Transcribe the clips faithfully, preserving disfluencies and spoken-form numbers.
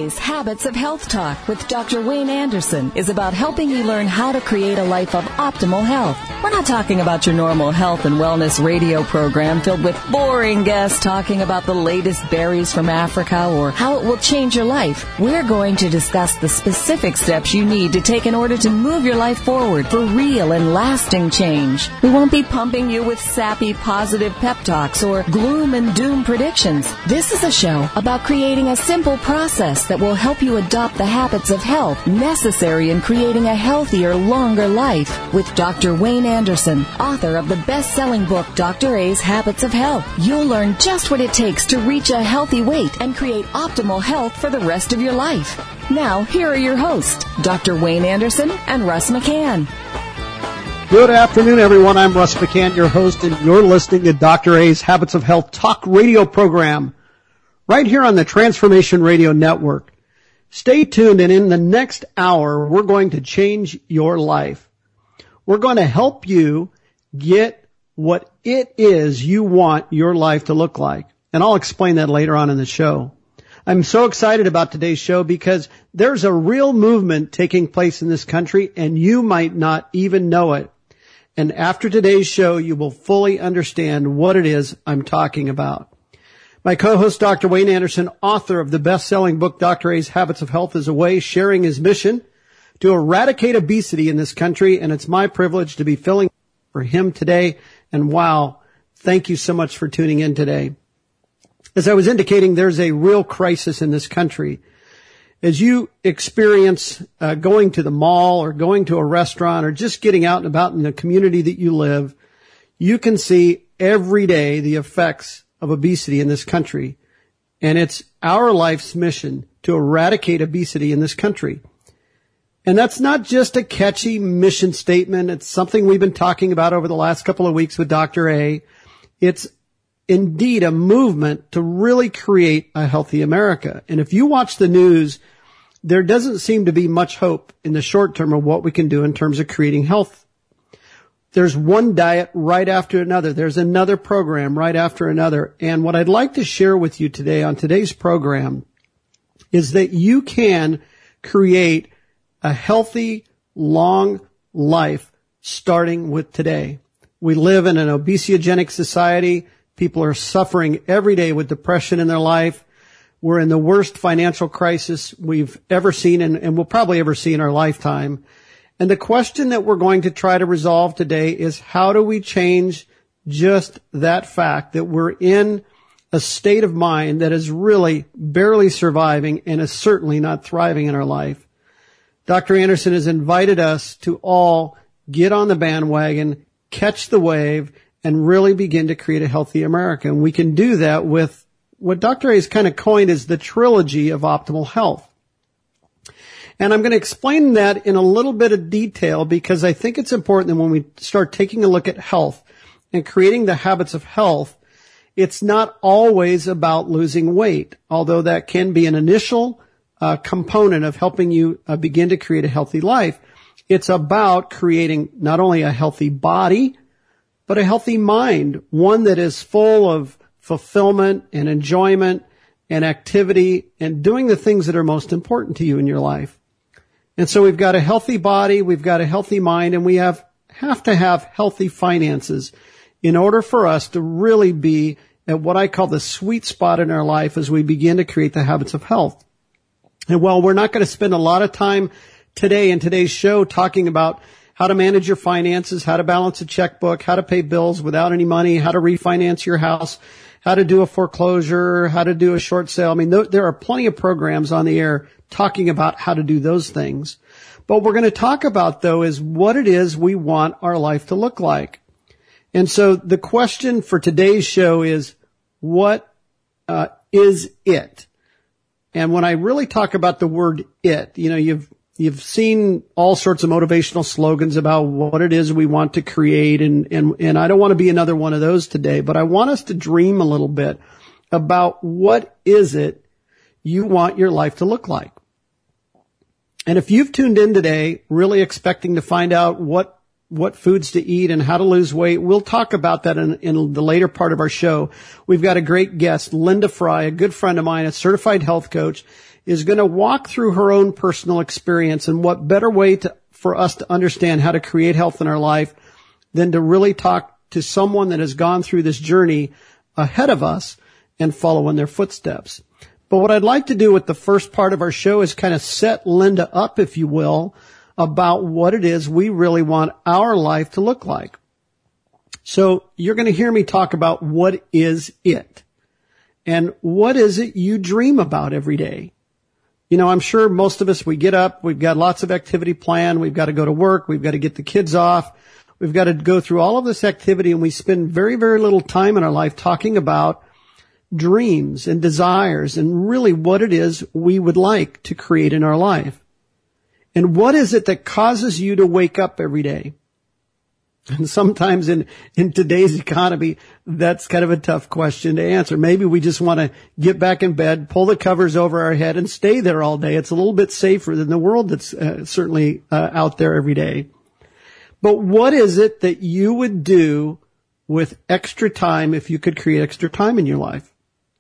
A's Habits of Health Talk with Doctor Wayne Anderson is about helping you learn how to create a life of optimal health. We're not talking about your normal health and wellness radio program filled with boring guests talking about the latest berries from Africa or how it will change your life. We're going to discuss the specific steps you need to take in order to move your life forward for real and lasting change. We won't be pumping you with sappy positive pep talks or gloom and doom predictions. This is a show about creating a simple process that will help you adopt the habits of health necessary in creating a healthier, longer life. With Doctor Wayne Anderson, author of the best-selling book, Doctor A's Habits of Health, you'll learn just what it takes to reach a healthy weight and create optimal health for the rest of your life. Now, here are your hosts, Doctor Wayne Anderson and Russ McCann. Good afternoon, everyone. I'm Russ McCann, your host, and you're listening to Doctor A's Habits of Health Talk radio program right here on the Transformation Radio Network. Stay tuned, and in the next hour, we're going to change your life. We're going to help you get what it is you want your life to look like, and I'll explain that later on in the show. I'm so excited about today's show because there's a real movement taking place in this country, and you might not even know it. And after today's show, you will fully understand what it is I'm talking about. My co-host, Doctor Wayne Anderson, author of the best-selling book, Doctor A's Habits of Health, is away sharing his mission to eradicate obesity in this country, and it's my privilege to be filling for him today. And wow, thank you so much for tuning in today. As I was indicating, there's a real crisis in this country. As you experience uh, going to the mall or going to a restaurant or just getting out and about in the community that you live, you can see every day the effects of obesity in this country. And it's our life's mission to eradicate obesity in this country. And that's not just a catchy mission statement. It's something we've been talking about over the last couple of weeks with Doctor A. It's indeed a movement to really create a healthy America. And if you watch the news, there doesn't seem to be much hope in the short term of what we can do in terms of creating health. There's one diet right after another. There's another program right after another. And what I'd like to share with you today on today's program is that you can create a healthy, long life starting with today. We live in an obesogenic society. People are suffering every day with depression in their life. We're in the worst financial crisis we've ever seen and, and will probably ever see in our lifetime. And the question that we're going to try to resolve today is how do we change just that fact that we're in a state of mind that is really barely surviving and is certainly not thriving in our life. Doctor Anderson has invited us to all get on the bandwagon, catch the wave, and really begin to create a healthy America. And we can do that with what Doctor A has kind of coined as the trilogy of optimal health. And I'm going to explain that in a little bit of detail because I think it's important that when we start taking a look at health and creating the habits of health, it's not always about losing weight, although that can be an initial uh, component of helping you uh, begin to create a healthy life. It's about creating not only a healthy body, but a healthy mind, one that is full of fulfillment and enjoyment and activity and doing the things that are most important to you in your life. And so we've got a healthy body, we've got a healthy mind, and we have, have to have healthy finances in order for us to really be at what I call the sweet spot in our life as we begin to create the habits of health. And while we're not going to spend a lot of time today in today's show talking about how to manage your finances, how to balance a checkbook, how to pay bills without any money, how to refinance your house, how to do a foreclosure, how to do a short sale. I mean, th- there are plenty of programs on the air talking about how to do those things. But what we're going to talk about, though, is what it is we want our life to look like. And so the question for today's show is, what uh, is it? And when I really talk about the word it, you know, you've You've seen all sorts of motivational slogans about what it is we want to create, and, and, and I don't want to be another one of those today, but I want us to dream a little bit about what is it you want your life to look like. And if you've tuned in today really expecting to find out what what foods to eat and how to lose weight. We'll talk about that in, in the later part of our show. We've got a great guest, Linda Fry, a good friend of mine, a certified health coach, is going to walk through her own personal experience, and what better way to, for us to understand how to create health in our life than to really talk to someone that has gone through this journey ahead of us and follow in their footsteps. But what I'd like to do with the first part of our show is kind of set Linda up, if you will, about what it is we really want our life to look like. So you're going to hear me talk about what is it and what is it you dream about every day. You know, I'm sure most of us, we get up, we've got lots of activity planned, we've got to go to work, we've got to get the kids off, we've got to go through all of this activity, and we spend very, very little time in our life talking about dreams and desires and really what it is we would like to create in our life. And what is it that causes you to wake up every day? And sometimes in, in today's economy, that's kind of a tough question to answer. Maybe we just want to get back in bed, pull the covers over our head, and stay there all day. It's a little bit safer than the world that's uh, certainly uh, out there every day. But what is it that you would do with extra time if you could create extra time in your life?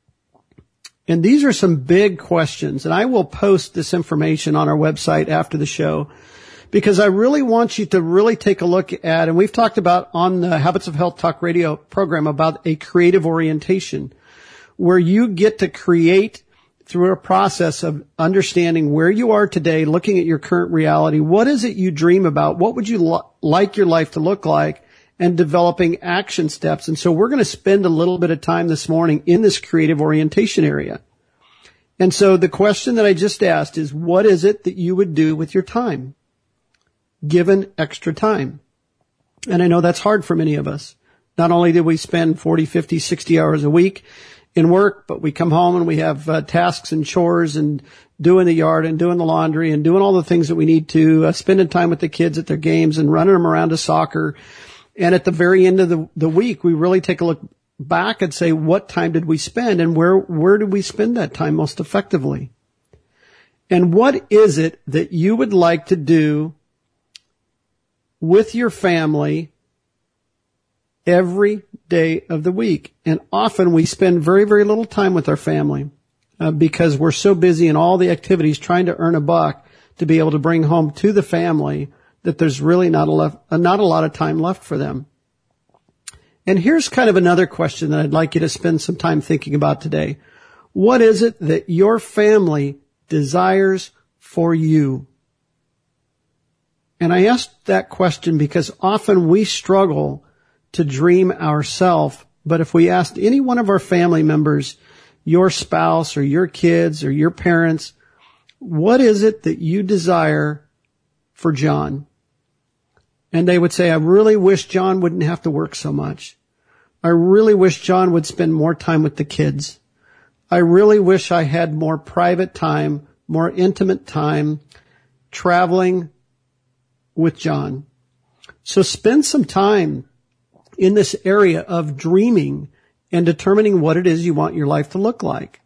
And these are some big questions, and I will post this information on our website after the show, because I really want you to really take a look at, and we've talked about on the Habits of Health Talk Radio program about a creative orientation, where you get to create through a process of understanding where you are today, looking at your current reality. What is it you dream about? What would you lo- like your life to look like? And developing action steps. And so we're going to spend a little bit of time this morning in this creative orientation area. And so the question that I just asked is, what is it that you would do with your time, given extra time? And I know that's hard for many of us. Not only did we spend forty, fifty, sixty hours a week in work, but we come home and we have uh, tasks and chores and doing the yard and doing the laundry and doing all the things that we need to, uh, spending time with the kids at their games and running them around to soccer. And at the very end of the, the week, we really take a look back and say, what time did we spend and where, where did we spend that time most effectively? And what is it that you would like to do with your family every day of the week? And often we spend very, very little time with our family uh, because we're so busy in all the activities trying to earn a buck to be able to bring home to the family that there's really not a, left, uh, not a lot of time left for them. And here's kind of another question that I'd like you to spend some time thinking about today. What is it that your family desires for you? And I asked that question because often we struggle to dream ourselves, but if we asked any one of our family members, your spouse or your kids or your parents, what is it that you desire for John? And they would say, I really wish John wouldn't have to work so much. I really wish John would spend more time with the kids. I really wish I had more private time, more intimate time, traveling with John. So spend some time in this area of dreaming and determining what it is you want your life to look like.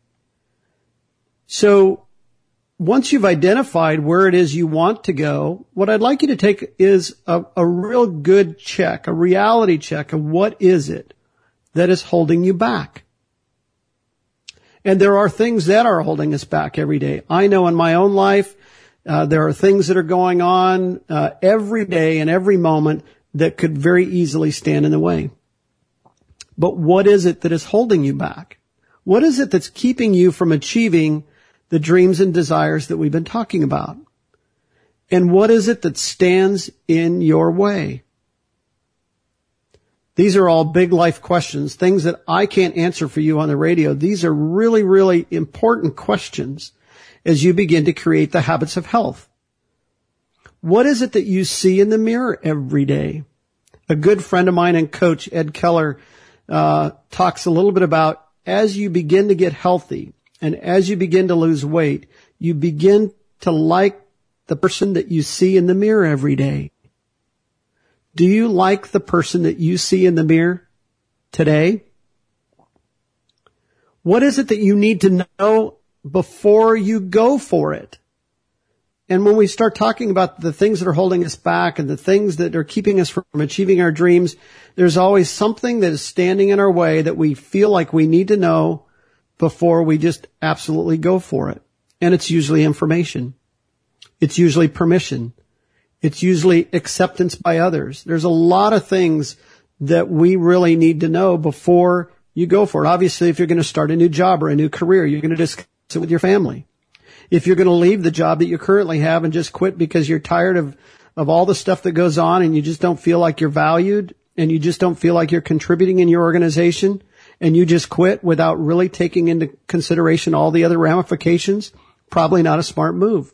So once you've identified where it is you want to go, what I'd like you to take is a, a real good check, a reality check of what is it that is holding you back. And there are things that are holding us back every day. I know in my own life, uh, there are things that are going on uh, every day and every moment that could very easily stand in the way. But what is it that is holding you back? What is it that's keeping you from achieving the dreams and desires that we've been talking about? And what is it that stands in your way? These are all big life questions, things that I can't answer for you on the radio. These are really, really important questions as you begin to create the habits of health. What is it that you see in the mirror every day? A good friend of mine and coach, Ed Keller, uh, talks a little bit about as you begin to get healthy, and as you begin to lose weight, you begin to like the person that you see in the mirror every day. Do you like the person that you see in the mirror today? What is it that you need to know before you go for it? And when we start talking about the things that are holding us back and the things that are keeping us from achieving our dreams, there's always something that is standing in our way that we feel like we need to know before we just absolutely go for it. And it's usually information. It's usually permission. It's usually acceptance by others. There's a lot of things that we really need to know before you go for it. Obviously, if you're going to start a new job or a new career, you're going to discuss it with your family. If you're going to leave the job that you currently have and just quit because you're tired of, of all the stuff that goes on and you just don't feel like you're valued and you just don't feel like you're contributing in your organization and you just quit without really taking into consideration all the other ramifications, probably not a smart move.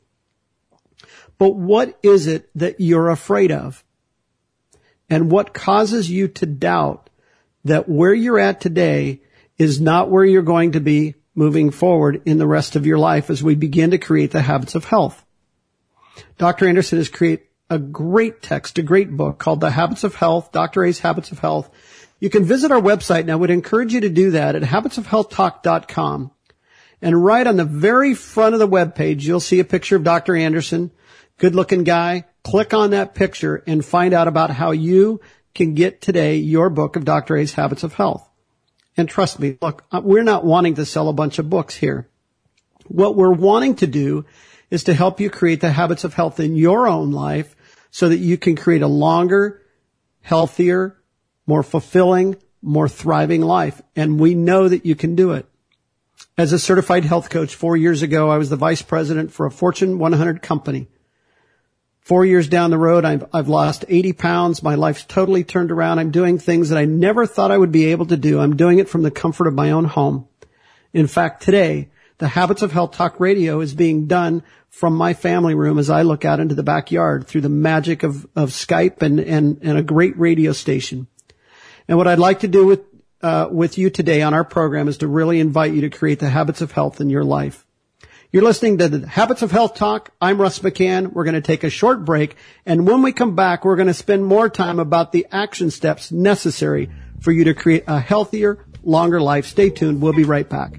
But what is it that you're afraid of? And what causes you to doubt that where you're at today is not where you're going to be moving forward in the rest of your life as we begin to create the habits of health? Doctor Anderson has created a great text, a great book called The Habits of Health, Doctor A's Habits of Health. You can visit our website, and I would encourage you to do that at habits of health talk dot com. And right on the very front of the webpage, you'll see a picture of Doctor Anderson, good-looking guy. Click on that picture and find out about how you can get today your book of Doctor A's Habits of Health. And trust me, look, we're not wanting to sell a bunch of books here. What we're wanting to do is to help you create the habits of health in your own life so that you can create a longer, healthier, more fulfilling, more thriving life. And we know that you can do it. As a certified health coach four years ago, I was the vice president for a Fortune one hundred company. Four years down the road, I've, I've lost eighty pounds. My life's totally turned around. I'm doing things that I never thought I would be able to do. I'm doing it from the comfort of my own home. In fact, today, the Habits of Health Talk Radio is being done from my family room as I look out into the backyard through the magic of, of Skype and, and, and a great radio station. And what I'd like to do with, uh, with you today on our program is to really invite you to create the habits of health in your life. You're listening to the Habits of Health Talk. I'm Russ McCann. We're going to take a short break. And when we come back, we're going to spend more time about the action steps necessary for you to create a healthier, longer life. Stay tuned. We'll be right back.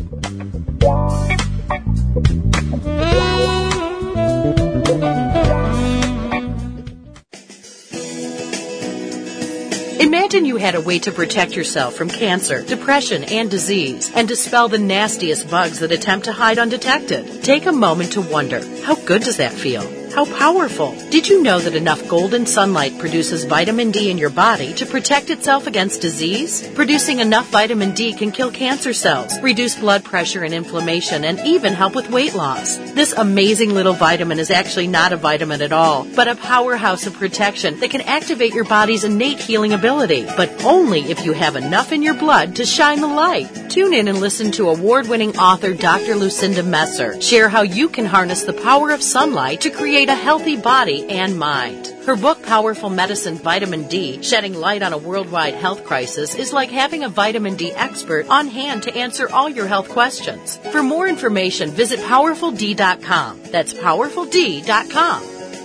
Imagine you had a way to protect yourself from cancer, depression, and disease, and dispel the nastiest bugs that attempt to hide undetected. Take a moment to wonder, how good does that feel? How powerful? Did you know that enough golden sunlight produces vitamin D in your body to protect itself against disease? Producing enough vitamin D can kill cancer cells, reduce blood pressure and inflammation, and even help with weight loss. This amazing little vitamin is actually not a vitamin at all, but a powerhouse of protection that can activate your body's innate healing ability, but only if you have enough in your blood to shine the light. Tune in and listen to award-winning author Doctor Lucinda Messer share how you can harness the power of sunlight to create a healthy body and mind. Her book, Powerful Medicine Vitamin D, Shedding Light on a Worldwide Health Crisis, is like having a vitamin D expert on hand to answer all your health questions. For more information, visit powerful d dot com. That's powerful d dot com.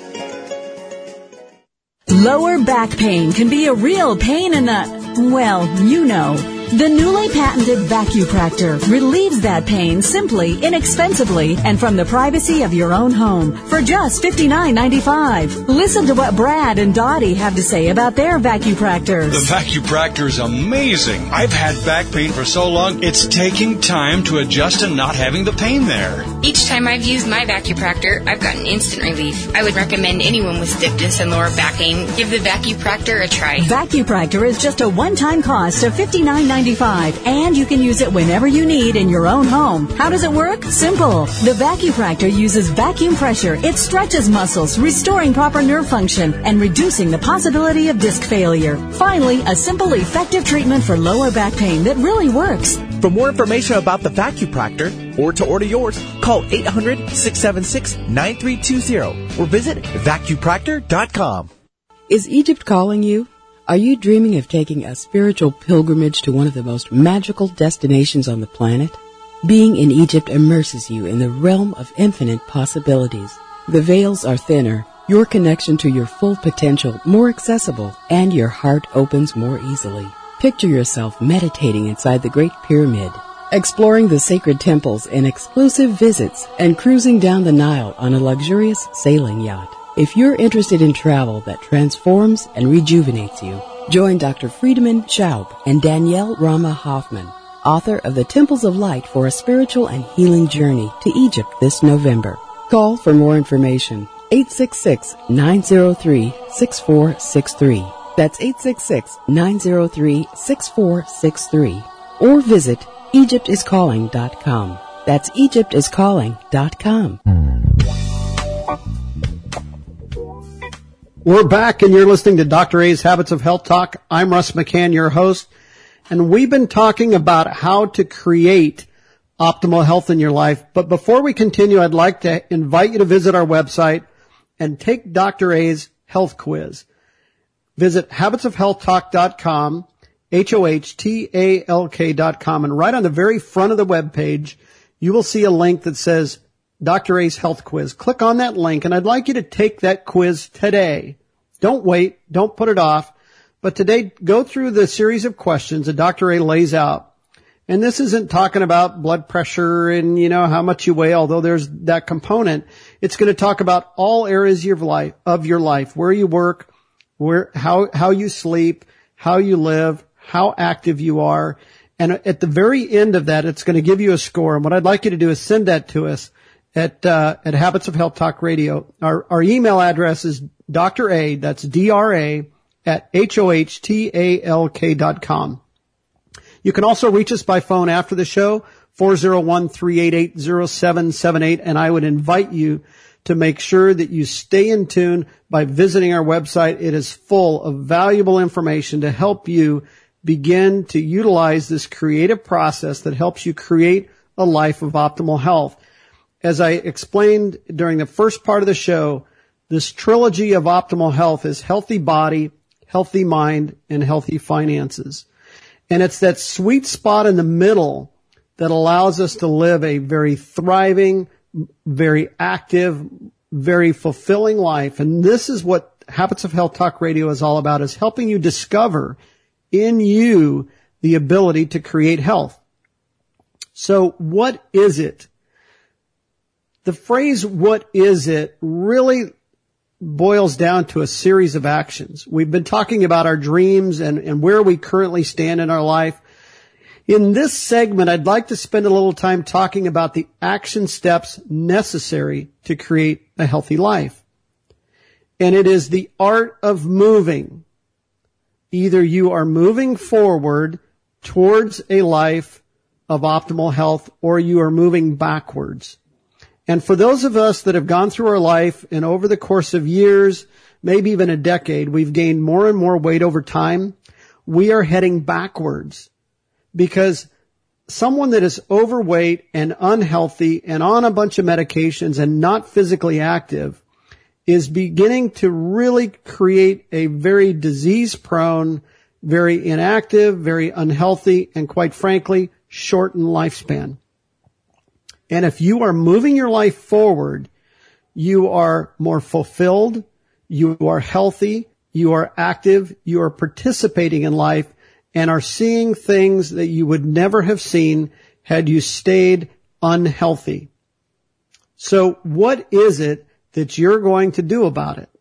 Lower back pain can be a real pain in the, well, you know. The newly patented VacuPractor relieves that pain simply, inexpensively, and from the privacy of your own home for just fifty-nine ninety-five. Listen to what Brad and Dottie have to say about their VacuPractors. The VacuPractor is amazing. I've had back pain for so long, it's taking time to adjust to not having the pain there. Each time I've used my VacuPractor, I've gotten instant relief. I would recommend anyone with stiffness and lower back pain give the VacuPractor a try. VacuPractor is just a one-time cost of fifty-nine ninety-five. And you can use it whenever you need in your own home. How does it work? Simple. The VacuPractor uses vacuum pressure. It stretches muscles, restoring proper nerve function and reducing the possibility of disc failure. Finally, a simple, effective treatment for lower back pain that really works. For more information about the VacuPractor or to order yours, call eight hundred, six seven six, nine three two zero or visit vacupractor dot com. Is Egypt calling you? Are you dreaming of taking a spiritual pilgrimage to one of the most magical destinations on the planet? Being in Egypt immerses you in the realm of infinite possibilities. The veils are thinner, your connection to your full potential more accessible, and your heart opens more easily. Picture yourself meditating inside the Great Pyramid, exploring the sacred temples in exclusive visits, and cruising down the Nile on a luxurious sailing yacht. If you're interested in travel that transforms and rejuvenates you, join Doctor Friedemann Schaub and Danielle Rama Hoffman, author of The Temples of Light for a Spiritual and Healing Journey to Egypt this November. Call for more information, eight six six, nine zero three, six four six three. That's eight six six, nine zero three, six four six three. Or visit Egypt is calling dot com. That's Egypt is calling dot com. We're back, and you're listening to Doctor A's Habits of Health Talk. I'm Russ McCann, your host, and we've been talking about how to create optimal health in your life. But before we continue, I'd like to invite you to visit our website and take Doctor A's health quiz. Visit habits of health talk dot com, H O H T A L K dot com, and right on the very front of the web page, you will see a link that says Doctor A's Health Quiz. Click on that link, and I'd like you to take that quiz today. Don't wait. Don't put it off. But today, go through the series of questions that Doctor A lays out. And this isn't talking about blood pressure and, you know, how much you weigh, although there's that component. It's going to talk about all areas of your life, of your life, where you work, where, how, how you sleep, how you live, how active you are. And at the very end of that, it's going to give you a score. And what I'd like you to do is send that to us at, uh, at Habits of Health Talk Radio. Our, our email address is Doctor A, that's D R A, at H O H T A L K dot com. You can also reach us by phone after the show, four oh one, three eight eight, oh seven seven eight, and I would invite you to make sure that you stay in tune by visiting our website. It is full of valuable information to help you begin to utilize this creative process that helps you create a life of optimal health. As I explained during the first part of the show, this trilogy of optimal health is healthy body, healthy mind, and healthy finances. And it's that sweet spot in the middle that allows us to live a very thriving, very active, very fulfilling life. And this is what Habits of Health Talk Radio is all about, is helping you discover in you the ability to create health. So what is it? The phrase, what is it, really boils down to a series of actions. We've been talking about our dreams and, and where we currently stand in our life. In this segment, I'd like to spend a little time talking about the action steps necessary to create a healthy life. And it is the art of moving. Either you are moving forward towards a life of optimal health, or you are moving backwards. And for those of us that have gone through our life and over the course of years, maybe even a decade, we've gained more and more weight over time, we are heading backwards. Because someone that is overweight and unhealthy and on a bunch of medications and not physically active is beginning to really create a very disease-prone, very inactive, very unhealthy, and quite frankly, shortened lifespan. And if you are moving your life forward, you are more fulfilled, you are healthy, you are active, you are participating in life, and are seeing things that you would never have seen had you stayed unhealthy. So what is it that you're going to do about it?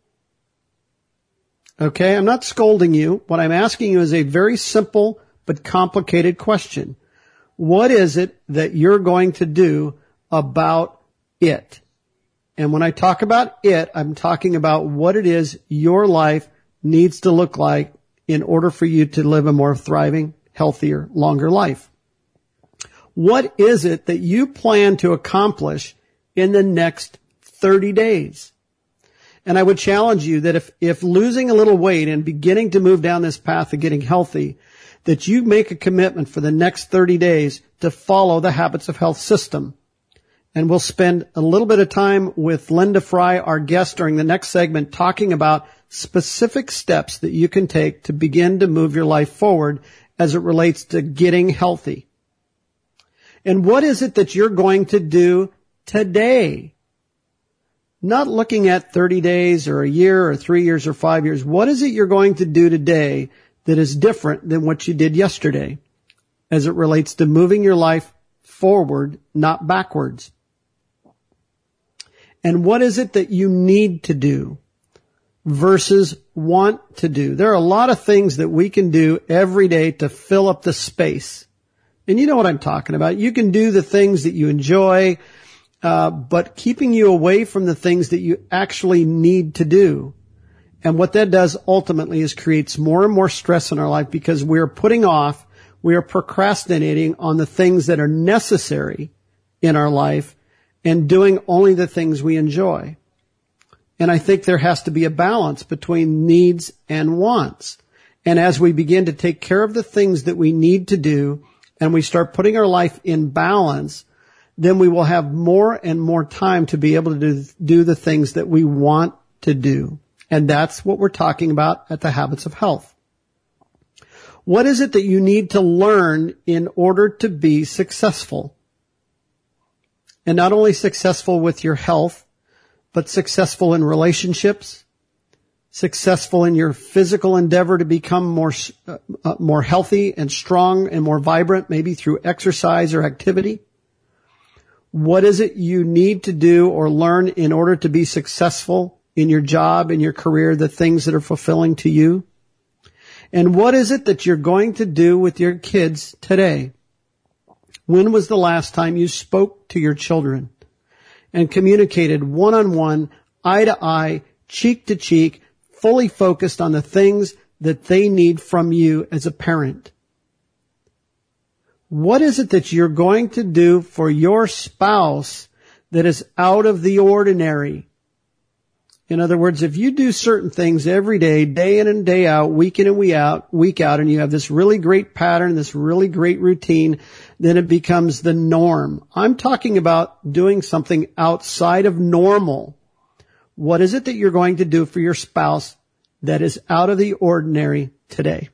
Okay, I'm not scolding you. What I'm asking you is a very simple but complicated question. What is it that you're going to do about it? And when I talk about it, I'm talking about what it is your life needs to look like in order for you to live a more thriving, healthier, longer life. What is it that you plan to accomplish in the next thirty days? And I would challenge you that if, if losing a little weight and beginning to move down this path of getting healthy, that you make a commitment for the next thirty days to follow the Habits of Health system. And we'll spend a little bit of time with Linda Fry, our guest, during the next segment, talking about specific steps that you can take to begin to move your life forward as it relates to getting healthy. And what is it that you're going to do today? Not looking at thirty days or a year or three years or five years. What is it you're going to do today that is different than what you did yesterday as it relates to moving your life forward, not backwards. And what is it that you need to do versus want to do? There are a lot of things that we can do every day to fill up the space. And you know what I'm talking about. You can do the things that you enjoy, uh, but keeping you away from the things that you actually need to do. And what that does ultimately is creates more and more stress in our life because we're putting off, we are procrastinating on the things that are necessary in our life and doing only the things we enjoy. And I think there has to be a balance between needs and wants. And as we begin to take care of the things that we need to do and we start putting our life in balance, then we will have more and more time to be able to do, do the things that we want to do. And that's what we're talking about at the Habits of Health. What is it that you need to learn in order to be successful? And not only successful with your health, but successful in relationships, successful in your physical endeavor to become more, uh, uh, more healthy and strong and more vibrant, maybe through exercise or activity. What is it you need to do or learn in order to be successful in your job, in your career, the things that are fulfilling to you? And what is it that you're going to do with your kids today? When was the last time you spoke to your children and communicated one-on-one, eye to eye, cheek to cheek, fully focused on the things that they need from you as a parent? What is it that you're going to do for your spouse that is out of the ordinary? In other words, if you do certain things every day, day in and day out, week in and week out, week out, and you have this really great pattern, this really great routine, then it becomes the norm. I'm talking about doing something outside of normal. What is it that you're going to do for your spouse that is out of the ordinary today?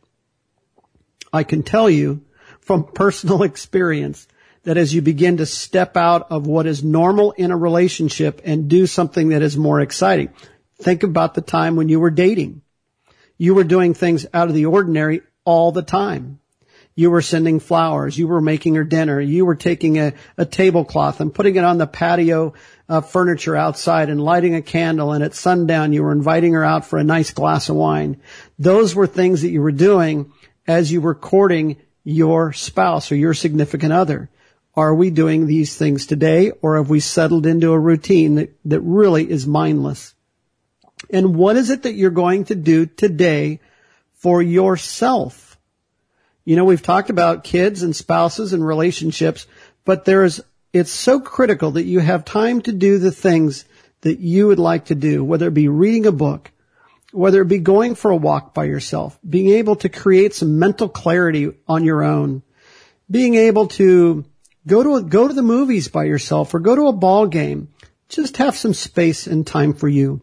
I can tell you from personal experience that as you begin to step out of what is normal in a relationship and do something that is more exciting. Think about the time when you were dating. You were doing things out of the ordinary all the time. You were sending flowers. You were making her dinner. You were taking a, a tablecloth and putting it on the patio uh, furniture outside and lighting a candle. And at sundown, you were inviting her out for a nice glass of wine. Those were things that you were doing as you were courting your spouse or your significant other. Are we doing these things today, or have we settled into a routine that, that really is mindless? And what is it that you're going to do today for yourself? You know, we've talked about kids and spouses and relationships, but there's, it's so critical that you have time to do the things that you would like to do, whether it be reading a book, whether it be going for a walk by yourself, being able to create some mental clarity on your own, being able to Go to, a, go to the movies by yourself or go to a ball game. Just have some space and time for you.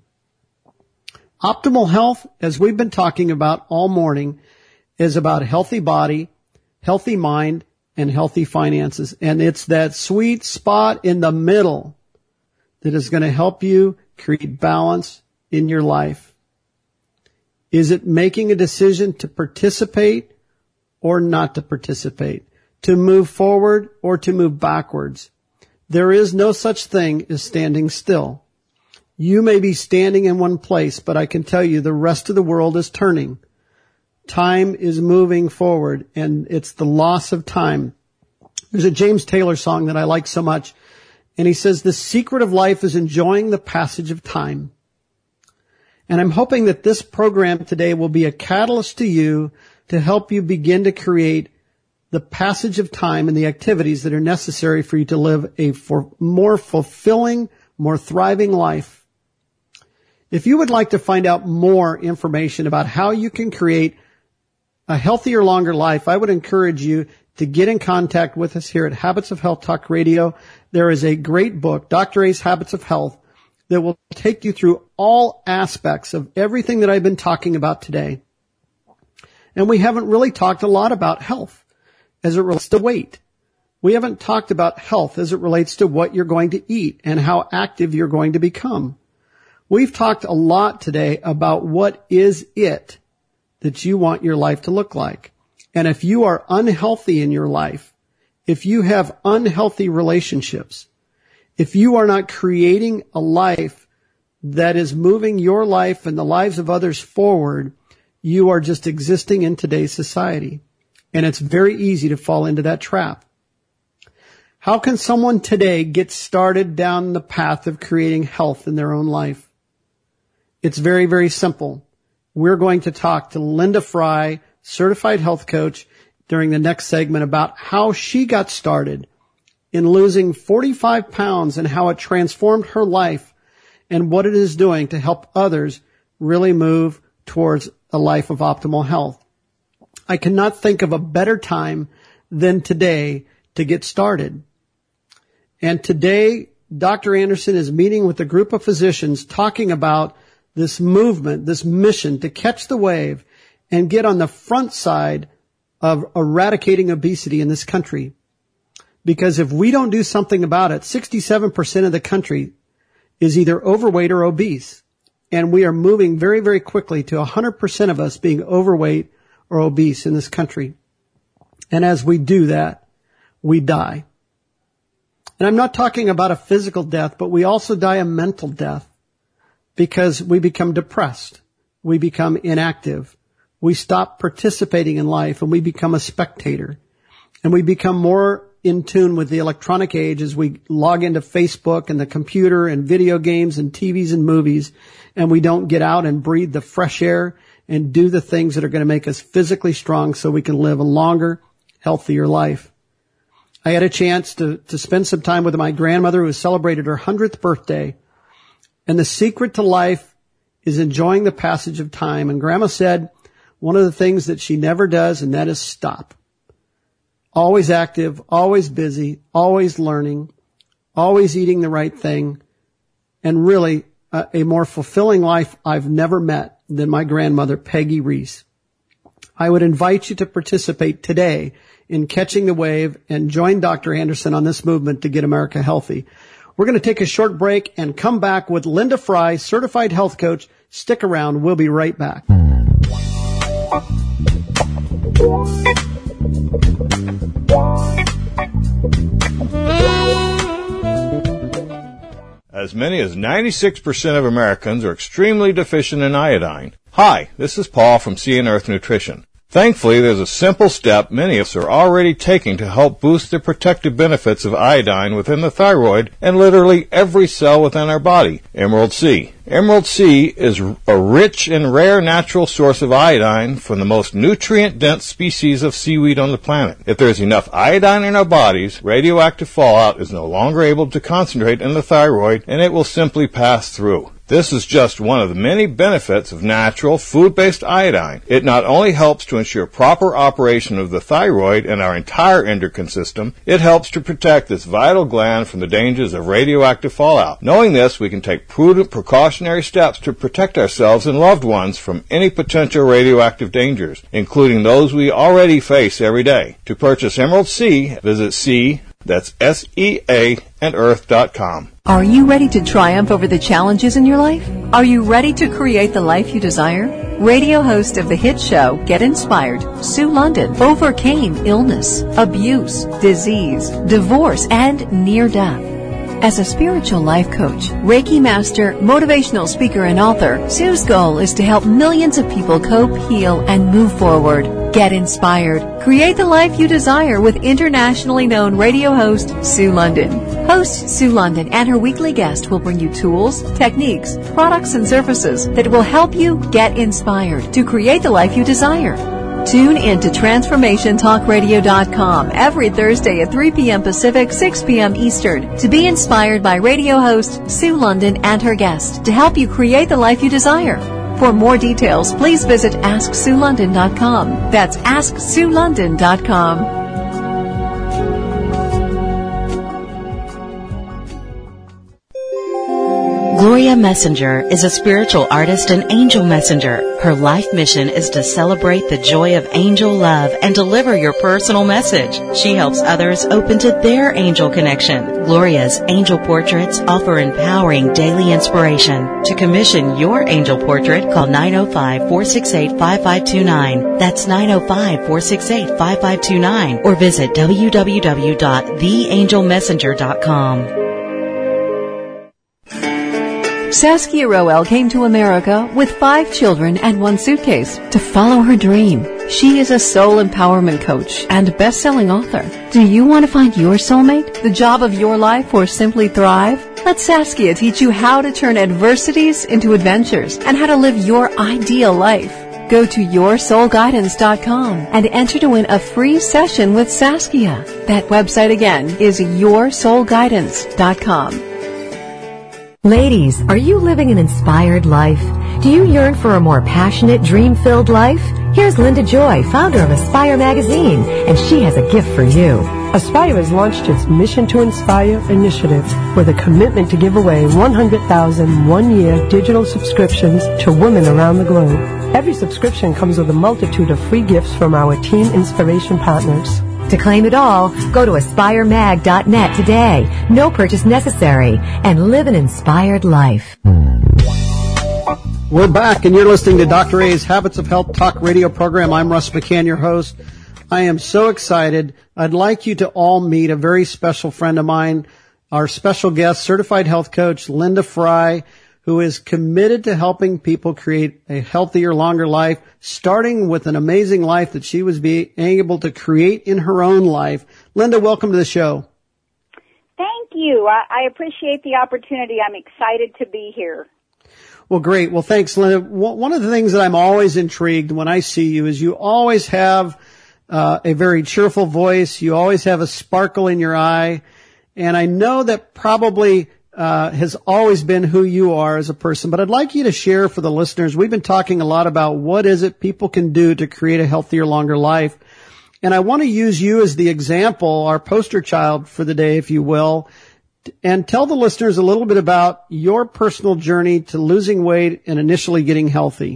Optimal health, as we've been talking about all morning, is about a healthy body, healthy mind, and healthy finances. And it's that sweet spot in the middle that is going to help you create balance in your life. Is it making a decision to participate or not to participate? To move forward or to move backwards? There is no such thing as standing still. You may be standing in one place, but I can tell you the rest of the world is turning. Time is moving forward, and it's the loss of time. There's a James Taylor song that I like so much, and he says, the secret of life is enjoying the passage of time. And I'm hoping that this program today will be a catalyst to you to help you begin to create the passage of time and the activities that are necessary for you to live a for more fulfilling, more thriving life. If you would like to find out more information about how you can create a healthier, longer life, I would encourage you to get in contact with us here at Habits of Health Talk Radio. There is a great book, Doctor A's Habits of Health, that will take you through all aspects of everything that I've been talking about today. And we haven't really talked a lot about health as it relates to weight. We haven't talked about health as it relates to what you're going to eat and how active you're going to become. We've talked a lot today about what is it that you want your life to look like. And if you are unhealthy in your life, if you have unhealthy relationships, if you are not creating a life that is moving your life and the lives of others forward, you are just existing in today's society. And it's very easy to fall into that trap. How can someone today get started down the path of creating health in their own life? It's very, very simple. We're going to talk to Linda Fry, certified health coach, during the next segment about how she got started in losing forty-five pounds and how it transformed her life and what it is doing to help others really move towards a life of optimal health. I cannot think of a better time than today to get started. And today, Doctor Anderson is meeting with a group of physicians talking about this movement, this mission to catch the wave and get on the front side of eradicating obesity in this country. Because if we don't do something about it, sixty-seven percent of the country is either overweight or obese. And we are moving very, very quickly to one hundred percent of us being overweight or obese in this country. And as we do that, we die. And I'm not talking about a physical death, but we also die a mental death because we become depressed. We become inactive. We stop participating in life and we become a spectator. And we become more in tune with the electronic age as we log into Facebook and the computer and video games and T Vs and movies, and we don't get out and breathe the fresh air and do the things that are going to make us physically strong so we can live a longer, healthier life. I had a chance to, to spend some time with my grandmother who celebrated her hundredth birthday, and the secret to life is enjoying the passage of time. And Grandma said one of the things that she never does, and that is stop. Always active, always busy, always learning, always eating the right thing, and really a, a more fulfilling life I've never met than my grandmother, Peggy Reese. I would invite you to participate today in catching the wave and join Doctor Anderson on this movement to get America healthy. We're going to take a short break and come back with Linda Fry, certified health coach. Stick around. We'll be right back. As many as ninety-six percent of Americans are extremely deficient in iodine. Hi, this is Paul from Sea and Earth Nutrition. Thankfully, there's a simple step many of us are already taking to help boost the protective benefits of iodine within the thyroid and literally every cell within our body, Emerald Sea. Emerald Sea is a rich and rare natural source of iodine from the most nutrient-dense species of seaweed on the planet. If there is enough iodine in our bodies, radioactive fallout is no longer able to concentrate in the thyroid and it will simply pass through. This is just one of the many benefits of natural, food-based iodine. It not only helps to ensure proper operation of the thyroid and our entire endocrine system, it helps to protect this vital gland from the dangers of radioactive fallout. Knowing this, we can take prudent, precautionary steps to protect ourselves and loved ones from any potential radioactive dangers, including those we already face every day. To purchase Emerald Sea, visit Sea, that's S E A, and earth dot com. Are you ready to triumph over the challenges in your life? Are you ready to create the life you desire? Radio host of the hit show Get Inspired, Sue London, overcame illness, abuse, disease, divorce, and near death. As a spiritual life coach, Reiki master, motivational speaker, and author, Sue's goal is to help millions of people cope, heal, and move forward. Get inspired. Create the life you desire with internationally known radio host Sue London. Host Sue London and her weekly guest will bring you tools, techniques, products, and services that will help you get inspired to create the life you desire. Tune in to transformation talk radio dot com every Thursday at three p.m. Pacific, six p.m. Eastern to be inspired by radio host Sue London and her guest to help you create the life you desire. For more details, please visit ask sue london dot com. That's ask sue london dot com. Gloria Linda Messenger is a spiritual artist and angel messenger. Her life mission is to celebrate the joy of angel love and deliver your personal message. She helps others open to their angel connection. Gloria's angel portraits offer empowering daily inspiration. To commission your angel portrait, call nine oh five, four six eight, five five two nine. That's nine oh five, four six eight, five five two nine, or visit w w w dot the angel messenger dot com. Saskia Roel came to America with five children and one suitcase to follow her dream. She is a soul empowerment coach and best-selling author. Do you want to find your soulmate, the job of your life, or simply thrive? Let Saskia teach you how to turn adversities into adventures and how to live your ideal life. Go to your soul guidance dot com and enter to win a free session with Saskia. That website again is your soul guidance dot com. Ladies, are you living an inspired life? Do you yearn for a more passionate, dream-filled life? Here's Linda Joy, founder of Aspire Magazine, and she has a gift for you. Aspire has launched its Mission to Inspire initiative with a commitment to give away one hundred thousand one-year digital subscriptions to women around the globe. Every subscription comes with a multitude of free gifts from our Teen Inspiration partners. To claim it all, go to aspire mag dot net today. No purchase necessary, and live an inspired life. We're back, and you're listening to Doctor A's Habits of Health Talk radio program. I'm Russ McCann, your host. I am so excited. I'd like you to all meet a very special friend of mine, our special guest, certified health coach, Linda Fry, who is committed to helping people create a healthier, longer life, starting with an amazing life that she was being able to create in her own life. Linda, welcome to the show. Thank you. I, I appreciate the opportunity. I'm excited to be here. Well, great. Well, thanks, Linda. One of the things that I'm always intrigued when I see you is you always have uh, a very cheerful voice. You always have a sparkle in your eye. And I know that probably Uh, has always been who you are as a person, but I'd like you to share for the listeners. We've been talking a lot about what is it people can do to create a healthier, longer life. And I want to use you as the example, our poster child for the day, if you will, and tell the listeners a little bit about your personal journey to losing weight and initially getting healthy.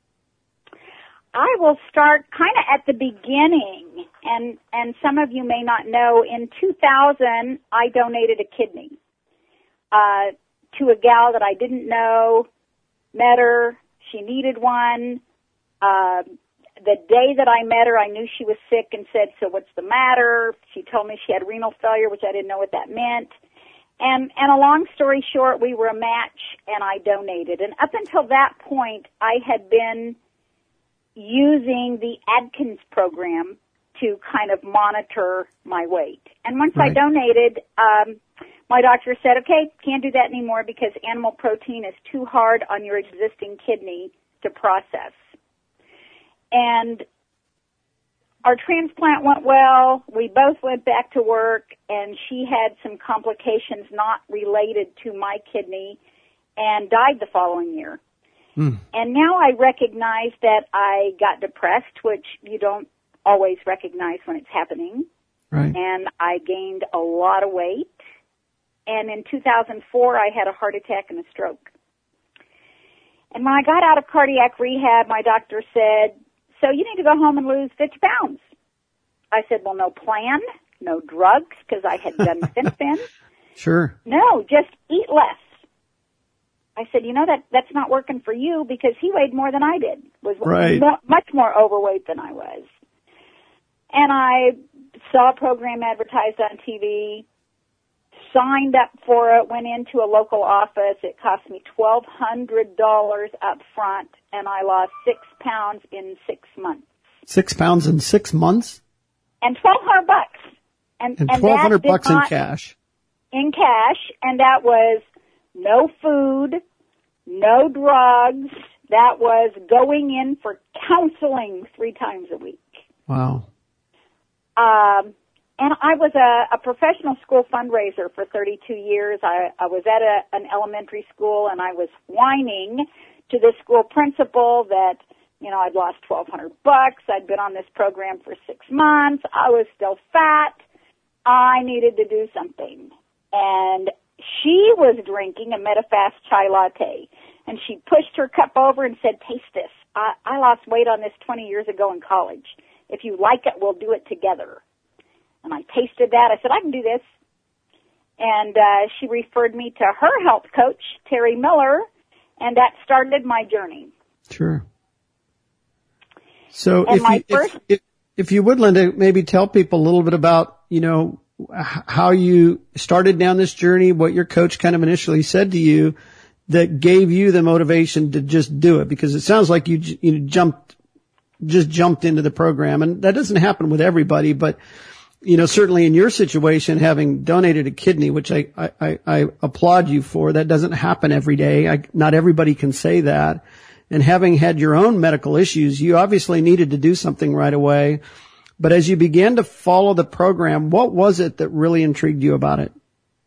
I will start kind of at the beginning, and, and some of you may not know, in two thousand, I donated a kidney. Uh, to a gal that I didn't know, met her, she needed one. Uh, the day that I met her, I knew she was sick and said, so what's the matter? She told me she had renal failure, which I didn't know what that meant. And, and a long story short, we were a match and I donated. And up until that point, I had been using the Atkins program to kind of monitor my weight. And once right. I donated, um, my doctor said, okay, can't do that anymore because animal protein is too hard on your existing kidney to process. And our transplant went well. We both went back to work, and she had some complications not related to my kidney and died the following year. Mm. And now I recognize that I got depressed, which you don't always recognize when it's happening. Right. And I gained a lot of weight. And in two thousand four, I had a heart attack and a stroke. And when I got out of cardiac rehab, my doctor said, so you need to go home and lose fifty pounds. I said, well, no plan, no drugs, because I had done Fen-Phen. Sure. No, just eat less. I said, you know, that that's not working for you because he weighed more than I did, was right. mo- much more overweight than I was. And I saw a program advertised on T V, signed up for it, went into a local office. It cost me twelve hundred dollars up front, and I lost six pounds in six months. Six pounds in six months? And twelve hundred bucks. And, and and twelve hundred bucks not, in cash. In cash, and that was no food, no drugs. That was going in for counseling three times a week. Wow. Um, and I was a, a professional school fundraiser for thirty-two years. I, I was at a, an elementary school, and I was whining to the school principal that, you know, I'd lost twelve hundred bucks. I'd been on this program for six months. I was still fat. I needed to do something. And she was drinking a Medifast chai latte, and she pushed her cup over and said, taste this. I, I lost weight on this twenty years ago in college. If you like it, we'll do it together. And I tasted that. I said, I can do this. And uh, she referred me to her health coach, Terry Miller, and that started my journey. Sure. So and if you, first, if, if, if you would, Linda, maybe tell people a little bit about, you know, how you started down this journey, what your coach kind of initially said to you that gave you the motivation to just do it, because it sounds like you, you jumped, just jumped into the program, and that doesn't happen with everybody, but you know, certainly in your situation, having donated a kidney, which I, I, I applaud you for, that doesn't happen every day. I, not everybody can say that. And having had your own medical issues, you obviously needed to do something right away. But as you began to follow the program, what was it that really intrigued you about it?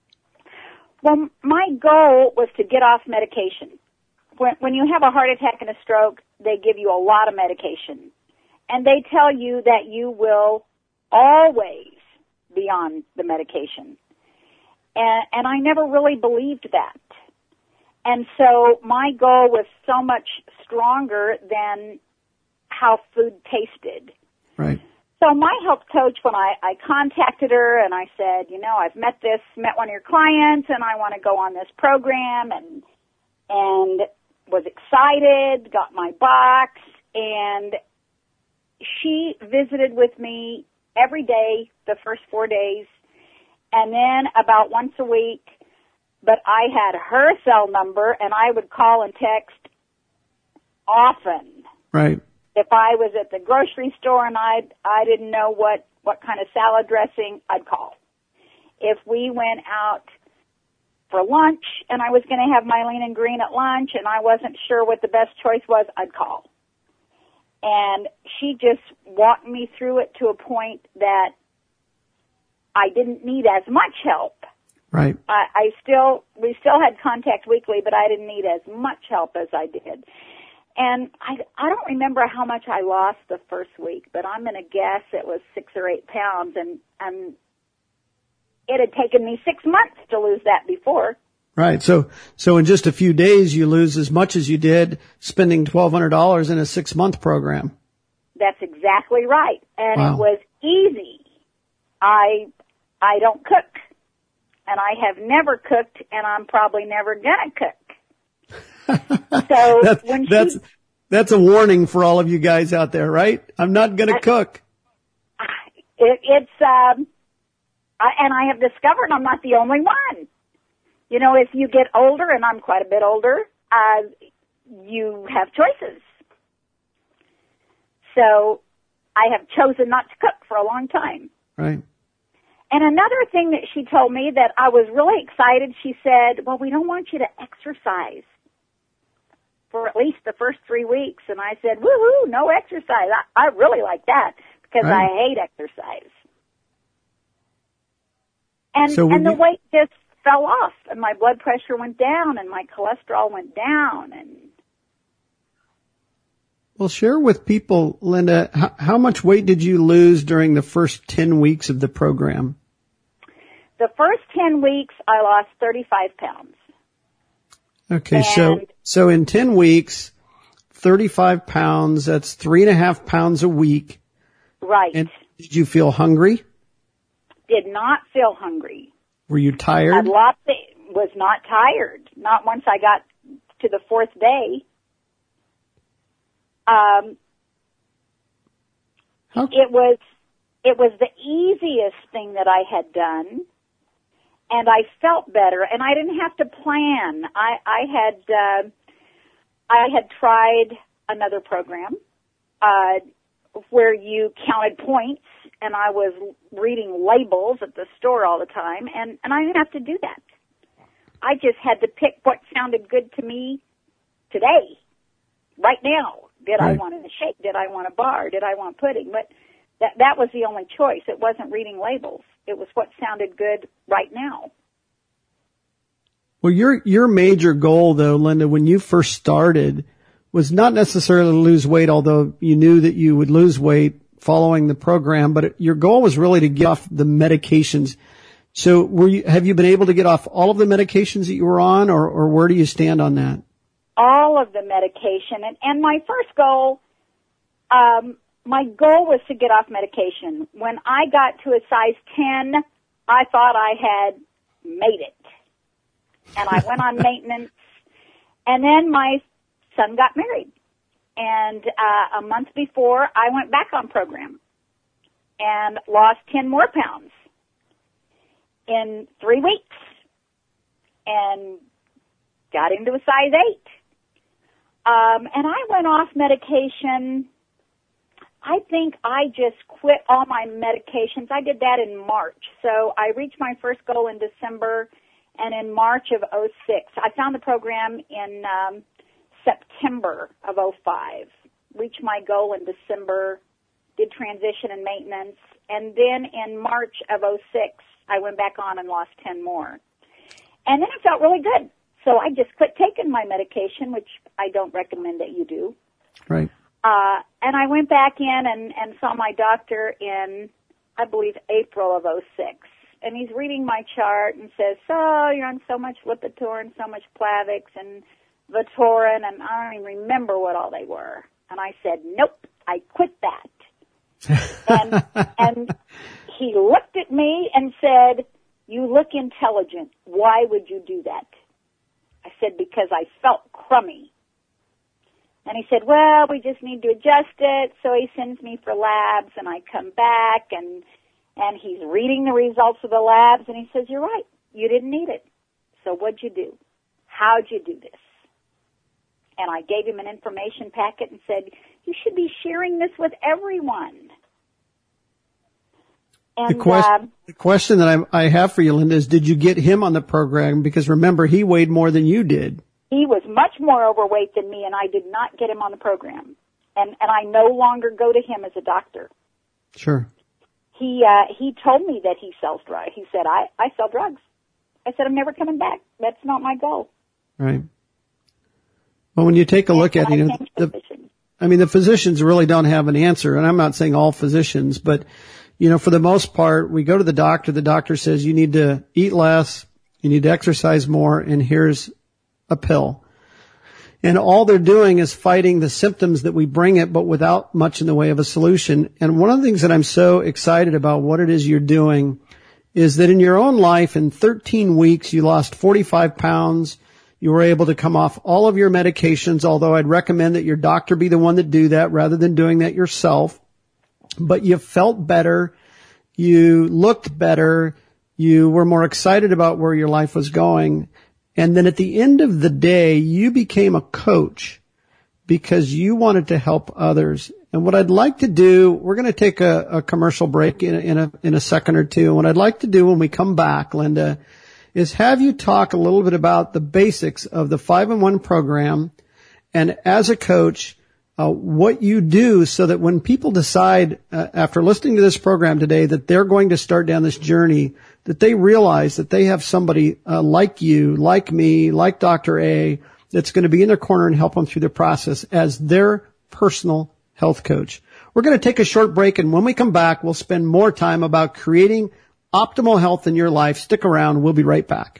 Well, my goal was to get off medication. When, when you have a heart attack and a stroke, they give you a lot of medication. And they tell you that you will always be on the medication. And, and I never really believed that. And so my goal was so much stronger than how food tasted. Right. So my health coach, when I, I contacted her and I said, you know, I've met this, met one of your clients and I want to go on this program, and, and was excited, got my box, and she visited with me every day, the first four days, and then about once a week. But I had her cell number, and I would call and text often. Right. If I was at the grocery store and I I didn't know what, what kind of salad dressing, I'd call. If we went out for lunch and I was going to have my lean and green at lunch and I wasn't sure what the best choice was, I'd call. And she just walked me through it to a point that I didn't need as much help. Right. I, I still, we still had contact weekly, but I didn't need as much help as I did. And I, I don't remember how much I lost the first week, but I'm going to guess it was six or eight pounds, and, and it had taken me six months to lose that before. Right. So, so in just a few days, you lose as much as you did spending twelve hundred dollars in a six month program. That's exactly right. And wow. It was easy. I, I don't cook, and I have never cooked, and I'm probably never going to cook. So that's, when she, that's, that's a warning for all of you guys out there, right? I'm not going to cook. It, it's, um, I, and I have discovered I'm not the only one. You know, as you get older, and I'm quite a bit older, uh, you have choices. So I have chosen not to cook for a long time. Right. And another thing that she told me that I was really excited, she said, well, we don't want you to exercise for at least the first three weeks. And I said, woohoo, no exercise. I, I really like that because right. I hate exercise. And, so and the you... weight just fell off, and my blood pressure went down, and my cholesterol went down. And well, share with people, Linda, how, how much weight did you lose during the first ten weeks of the program? The first ten weeks, I lost thirty-five pounds. Okay, and so so in ten weeks, thirty-five pounds, that's three and a half pounds a week. Right. And did you feel hungry? Did not feel hungry. Were you tired? I lost it, was not tired. Not once I got to the fourth day. Um, How? It was it was the easiest thing that I had done, and I felt better, and I didn't have to plan. I, I had uh, I had tried another program uh, where you counted points, and I was reading labels at the store all the time, and, and I didn't have to do that. I just had to pick what sounded good to me today, right now. Did right. I want a shake? Did I want a bar? Did I want pudding? But that that was the only choice. It wasn't reading labels. It was what sounded good right now. Well, your your major goal, though, Linda, when you first started, was not necessarily to lose weight, although you knew that you would lose weight following the program, but it, your goal was really to get off the medications. So were you, have you been able to get off all of the medications that you were on, or, or where do you stand on that? All of the medication. And, and my first goal, um, my goal was to get off medication. When I got to a size ten, I thought I had made it. And I went on maintenance. And then my son got married. And uh, a month before, I went back on program and lost ten more pounds in three weeks and got into a size eight. Um, and I went off medication. I think I just quit all my medications. I did that in March. So I reached my first goal in December, and in March of oh six, I found the program in um, September of oh five. Reached my goal in December, did transition and maintenance, and then in March of oh six, I went back on and lost ten more. And then it felt really good. So I just quit taking my medication, which I don't recommend that you do. Right. Uh, and I went back in and, and saw my doctor in, I believe, April of oh six. And he's reading my chart and says, so you're on so much Lipitor and so much Plavix and Votorin, and I don't even remember what all they were. And I said, nope, I quit that. and, and he looked at me and said, you look intelligent. Why would you do that? I said, because I felt crummy. And he said, well, we just need to adjust it. So he sends me for labs, and I come back, and and he's reading the results of the labs, and he says, you're right, you didn't need it. So what'd you do? How'd you do this? And I gave him an information packet and said, you should be sharing this with everyone. And, the, quest- uh, the question that I, I have for you, Linda, is did you get him on the program? Because remember, he weighed more than you did. He was much more overweight than me, and I did not get him on the program. And, and I no longer go to him as a doctor. Sure. He, uh, he told me that he sells drugs. He said, I, I sell drugs. I said, I'm never coming back. That's not my goal. Right. Well, when you take a and look at it, you know, the, I mean, the physicians really don't have an answer, and I'm not saying all physicians, but, you know, for the most part, we go to the doctor, the doctor says you need to eat less, you need to exercise more, and here's a pill. And all they're doing is fighting the symptoms that we bring it, but without much in the way of a solution. And one of the things that I'm so excited about what it is you're doing is that in your own life, in thirteen weeks, you lost forty-five pounds. You were able to come off all of your medications, although I'd recommend that your doctor be the one that do that rather than doing that yourself. But you felt better. You looked better. You were more excited about where your life was going. And then at the end of the day, you became a coach because you wanted to help others. And what I'd like to do, we're going to take a, a commercial break in, in a, in a second or two. And what I'd like to do when we come back, Linda, is have you talk a little bit about the basics of the five in one program, and as a coach, uh, what you do so that when people decide uh, after listening to this program today that they're going to start down this journey, that they realize that they have somebody uh, like you, like me, like Doctor A, that's going to be in their corner and help them through the process as their personal health coach. We're going to take a short break, and when we come back, we'll spend more time about creating optimal health in your life. Stick around. We'll be right back.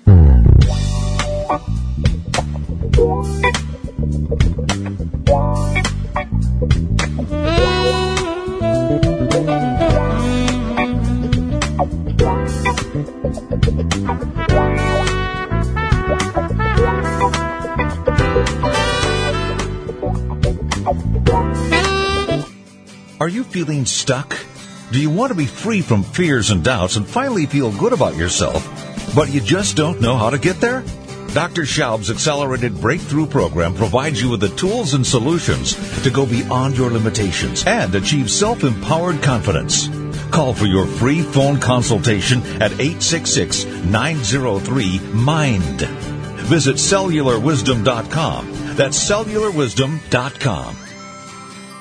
Are you feeling stuck? Do you want to be free from fears and doubts and finally feel good about yourself, but you just don't know how to get there? Doctor Schaub's Accelerated Breakthrough Program provides you with the tools and solutions to go beyond your limitations and achieve self-empowered confidence. Call for your free phone consultation at eight six six, nine zero three, MIND. Visit cellular wisdom dot com. That's cellular wisdom dot com.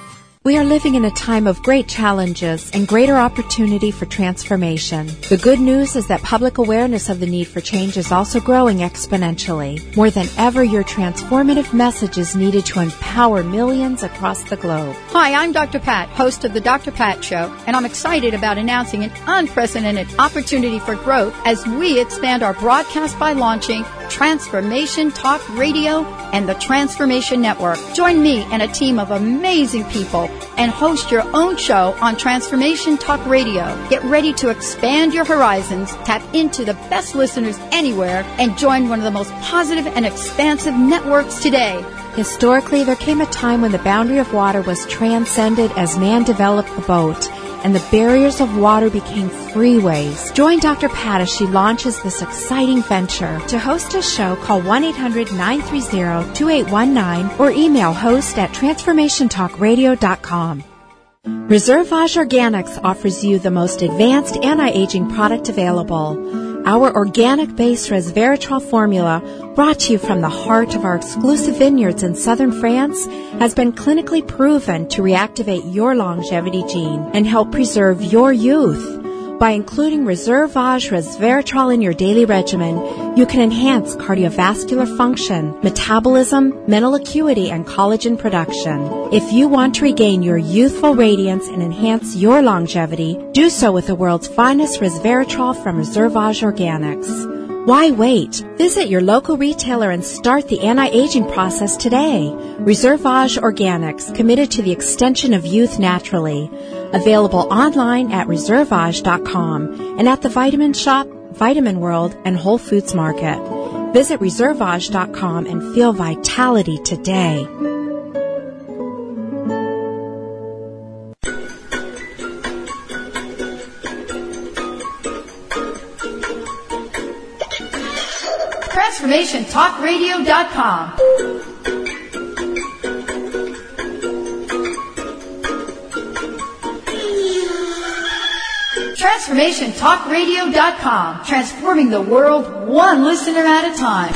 We are living in a time of great challenges and greater opportunity for transformation. The good news is that public awareness of the need for change is also growing exponentially. More than ever, your transformative message is needed to empower millions across the globe. Hi, I'm Doctor Pat, host of the Doctor Pat Show, and I'm excited about announcing an unprecedented opportunity for growth as we expand our broadcast by launching Transformation Talk Radio and the Transformation Network. Join me and a team of amazing people and host your own show on Transformation Talk Radio. Get ready to expand your horizons, tap into the best listeners anywhere, and join one of the most positive and expansive networks today. Historically, there came a time when the boundary of water was transcended as man developed the boat, and the barriers of water became freeways. Join Doctor Pat as she launches this exciting venture. To host a show, call one eight hundred nine three zero two eight one nine or email host at transformation talk radio dot com. Reservage Organics offers you the most advanced anti-aging product available. Our organic-based resveratrol formula, brought to you from the heart of our exclusive vineyards in southern France, has been clinically proven to reactivate your longevity gene and help preserve your youth. By including Reservage resveratrol in your daily regimen, you can enhance cardiovascular function, metabolism, mental acuity, and collagen production. If you want to regain your youthful radiance and enhance your longevity, do so with the world's finest resveratrol from Reservage Organics. Why wait? Visit your local retailer and start the anti-aging process today. Reservage Organics, committed to the extension of youth naturally. Available online at reservage dot com and at the Vitamin Shop, Vitamin World, and Whole Foods Market. Visit reservage dot com and feel vitality today. Transformation Talk Radio dot com. Transformation Talk Radio dot com. Transforming the world one listener at a time.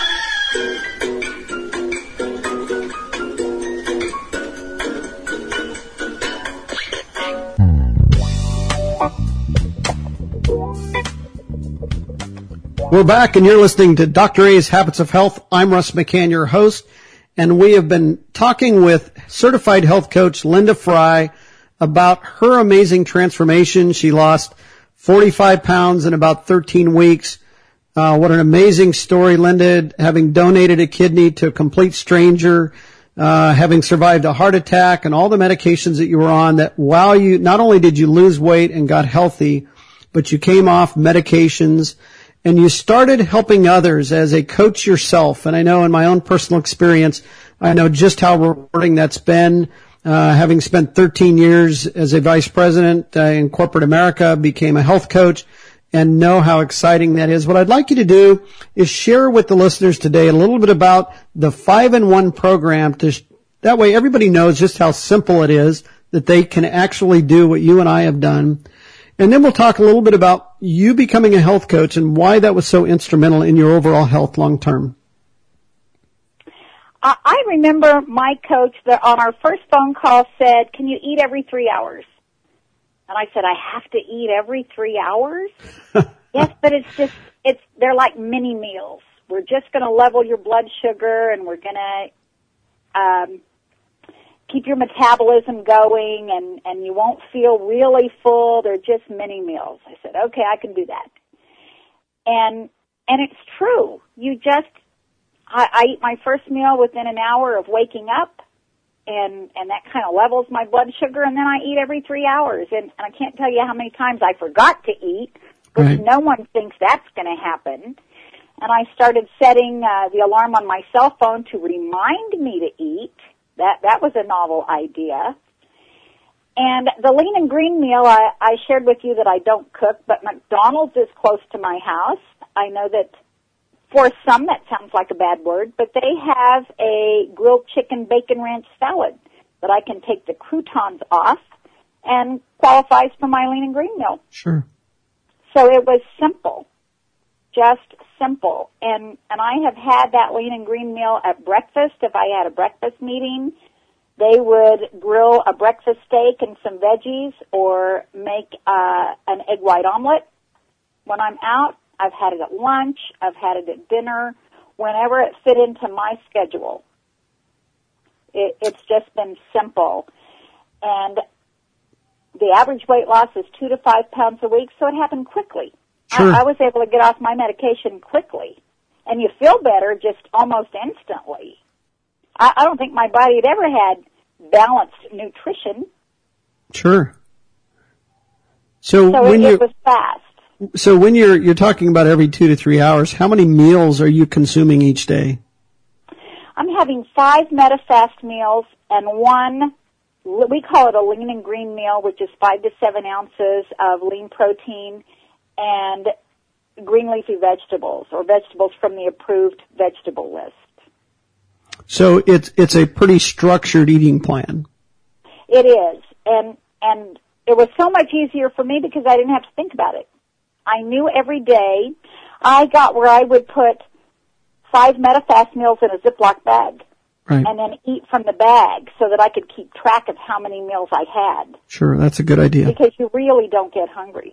We're back, and you're listening to Doctor A's Habits of Health. I'm Russ McCann, your host, and we have been talking with certified health coach Linda Fry about her amazing transformation. She lost forty-five pounds in about thirteen weeks. Uh, what an amazing story, Linda, having donated a kidney to a complete stranger, uh, having survived a heart attack and all the medications that you were on, that while you, not only did you lose weight and got healthy, but you came off medications and you started helping others as a coach yourself. And I know in my own personal experience, I know just how rewarding that's been. Uh, having spent thirteen years as a vice president uh, in corporate America, became a health coach, and know how exciting that is. What I'd like you to do is share with the listeners today a little bit about the five in one program. To sh- that way everybody knows just how simple it is, that they can actually do what you and I have done. And then we'll talk a little bit about you becoming a health coach and why that was so instrumental in your overall health long term. I remember my coach that on our first phone call said, "Can you eat every three hours?" And I said, "I have to eat every three hours?" Yes, but it's just, it's, they're like mini meals. We're just going to level your blood sugar and we're going to, um, keep your metabolism going and, and you won't feel really full. They're just mini meals. I said, okay, I can do that. And, and it's true. You just, I, I eat my first meal within an hour of waking up, and, and that kind of levels my blood sugar, and then I eat every three hours. And, and I can't tell you how many times I forgot to eat, which right. No one thinks that's going to happen. And I started setting uh, the alarm on my cell phone to remind me to eat. That that was a novel idea. And the lean and green meal, I, I shared with you that I don't cook, but McDonald's is close to my house. I know that for some that sounds like a bad word, but they have a grilled chicken bacon ranch salad that I can take the croutons off and qualifies for my lean and green meal. Sure. So it was simple, just simple. And, and I have had that lean and green meal at breakfast if I had a breakfast meeting. they would grill a breakfast steak and some veggies or make uh, an egg white omelet when I'm out. I've had it at lunch. I've had it at dinner, whenever it fit into my schedule. It, it's just been simple. And the average weight loss is two to five pounds a week, so it happened quickly. Sure. I, I was able to get off my medication quickly. And you feel better just almost instantly. I, I don't think my body had ever had balanced nutrition. Sure. So, So when it, you it was fast. so when you're you're talking about every two to three hours, how many meals are you consuming each day? I'm having five MetaFast meals and one, we call it a lean and green meal, which is five to seven ounces of lean protein and green leafy vegetables or vegetables from the approved vegetable list. So it's it's a pretty structured eating plan. It is, and and it was so much easier for me because I didn't have to think about it. I knew every day. I got where I would put five MetaFast meals in a Ziploc bag, right, and then eat from the bag so that I could keep track of how many meals I had. Sure, that's a good idea. Because you really don't get hungry,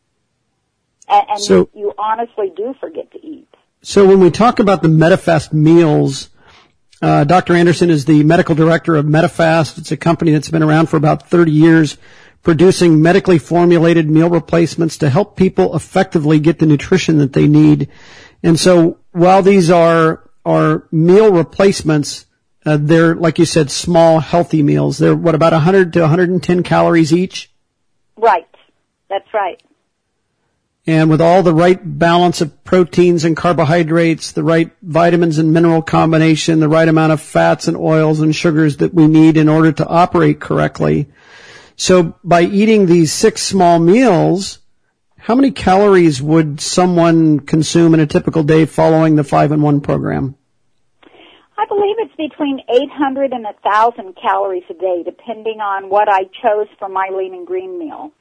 and, and so, you, you honestly do forget to eat. So when we talk about the MetaFast meals, Uh, Doctor Anderson is the medical director of MetaFast. It's a company that's been around for about thirty years, producing medically formulated meal replacements to help people effectively get the nutrition that they need. And so while these are, are meal replacements, uh, they're, like you said, small, healthy meals. They're, what, about one hundred to one hundred ten calories each? Right. That's right. And with all the right balance of proteins and carbohydrates, the right vitamins and mineral combination, the right amount of fats and oils and sugars that we need in order to operate correctly. So by eating these six small meals, how many calories would someone consume in a typical day following the five in one program? I believe it's between eight hundred and one thousand calories a day, depending on what I chose for my lean and green meal.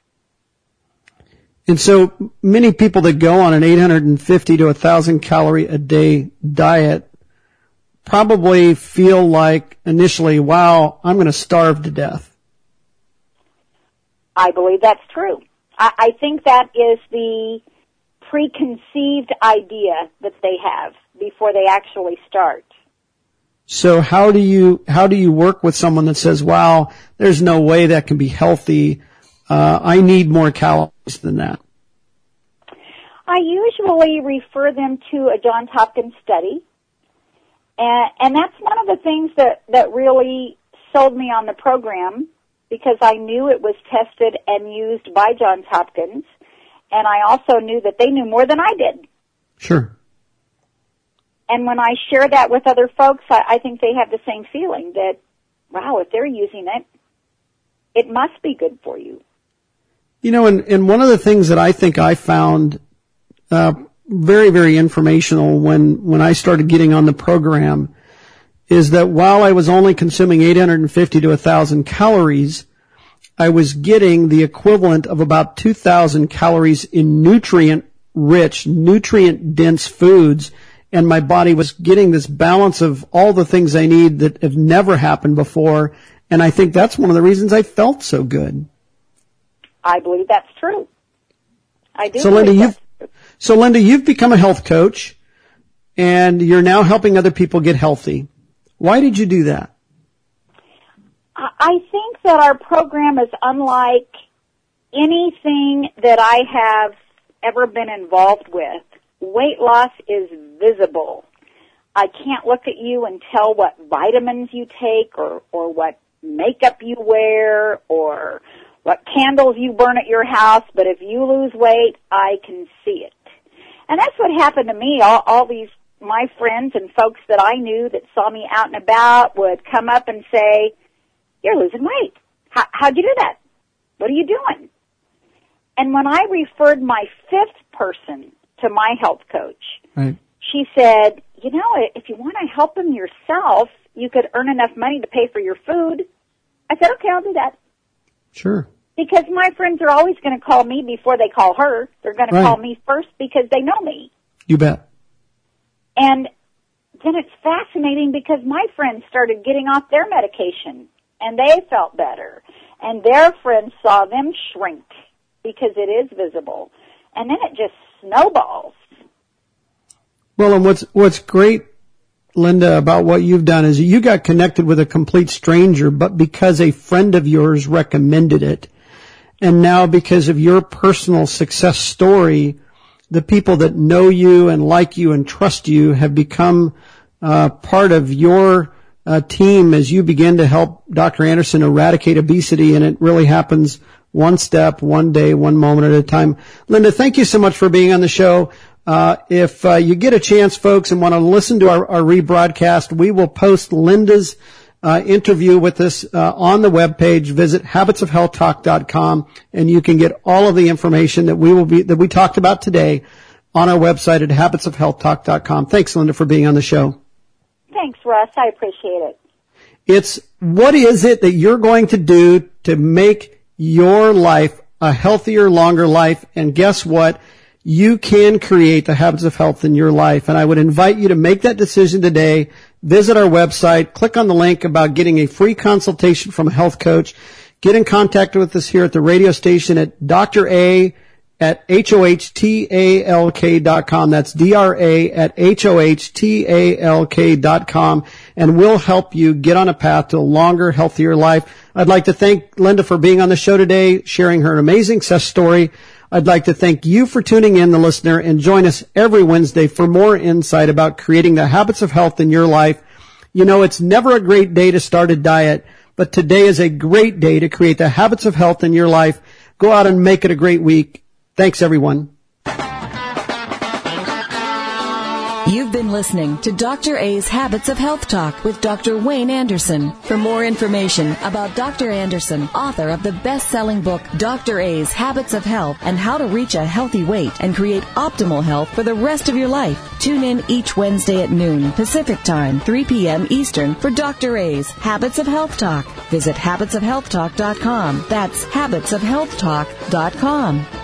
And so many people that go on an eight hundred fifty to one thousand calorie a day diet probably feel like initially, wow, I'm going to starve to death. I believe that's true. I, I think that is the preconceived idea that they have before they actually start. So how do you, how do you work with someone that says, wow, there's no way that can be healthy? Uh, I need more calories than that. I usually refer them to a Johns Hopkins study, and, and that's one of the things that, that really sold me on the program because I knew it was tested and used by Johns Hopkins, and I also knew that they knew more than I did. Sure. And when I share that with other folks, I, I think they have the same feeling that, wow, if they're using it, it must be good for you. You know, and, and one of the things that I think I found uh very, very informational when, when I started getting on the program is that while I was only consuming eight hundred fifty to one thousand calories, I was getting the equivalent of about two thousand calories in nutrient-rich, nutrient-dense foods, and my body was getting this balance of all the things I need that have never happened before, and I think that's one of the reasons I felt so good. I believe that's true. I do. So, Linda, you've so Linda, you've become a health coach, and you're now helping other people get healthy. Why did you do that? I think that our program is unlike anything that I have ever been involved with. Weight loss is visible. I can't look at you and tell what vitamins you take or, or what makeup you wear or what candles you burn at your house, but if you lose weight, I can see it. And that's what happened to me. All, all these, my friends and folks that I knew that saw me out and about would come up and say, you're losing weight. How, how'd you do that? What are you doing? And when I referred my fifth person to my health coach, right, she said, you know, if you want to help them yourself, you could earn enough money to pay for your food. I said, okay, I'll do that. Sure. Because my friends are always going to call me before they call her. They're going Right. to call me first because they know me. You bet. And then it's fascinating because my friends started getting off their medication and they felt better. And their friends saw them shrink because it is visible. And then it just snowballs. Well, and what's what's great, Linda, about what you've done is you got connected with a complete stranger, but because a friend of yours recommended it. And now because of your personal success story, the people that know you and like you and trust you have become uh, part of your uh, team as you begin to help Doctor Anderson eradicate obesity, and it really happens one step, one day, one moment at a time. Linda, thank you so much for being on the show. Uh, if uh, you get a chance, folks, and want to listen to our, our rebroadcast, we will post Linda's uh, interview with us uh, on the webpage. Visit habits of health talk dot com, and you can get all of the information that we will be that we talked about today on our website at habits of health talk dot com. Thanks, Linda, for being on the show. Thanks, Russ. I appreciate it. It's what is it that you're going to do to make your life a healthier, longer life? And guess what? You can create the habits of health in your life. And I would invite you to make that decision today. Visit our website. Click on the link about getting a free consultation from a health coach. Get in contact with us here at the radio station at Doctor A at H O H T A L K dot com. That's D R A at H O H T A L K dot com. And we'll help you get on a path to a longer, healthier life. I'd like to thank Linda for being on the show today, sharing her amazing success story. I'd like to thank you for tuning in, the listener, and join us every Wednesday for more insight about creating the habits of health in your life. You know, it's never a great day to start a diet, but today is a great day to create the habits of health in your life. Go out and make it a great week. Thanks, everyone. You've been listening to Doctor A's Habits of Health Talk with Doctor Wayne Anderson. For more information about Doctor Anderson, author of the best-selling book Doctor A's Habits of Health and How to Reach a Healthy Weight and Create Optimal Health for the Rest of Your Life, tune in each Wednesday at noon Pacific Time, three p.m. Eastern for Doctor A's Habits of Health Talk. Visit habits of health talk dot com. That's habits of health talk dot com.